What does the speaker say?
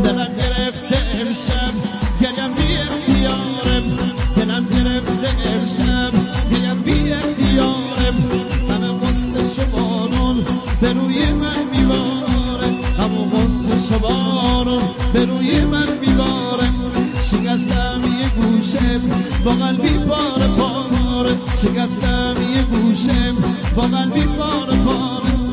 دلم گرفته امشب گریم بی اختیارم دلم گرفته امشب گریم بی اختیارم همه غصه شبانون به روی من میباره همه غصه شبانون به روی من میباره شکستم یه گوشم با قلبی پاره پاره شکستم یه گوشم با قلبی پاره پاره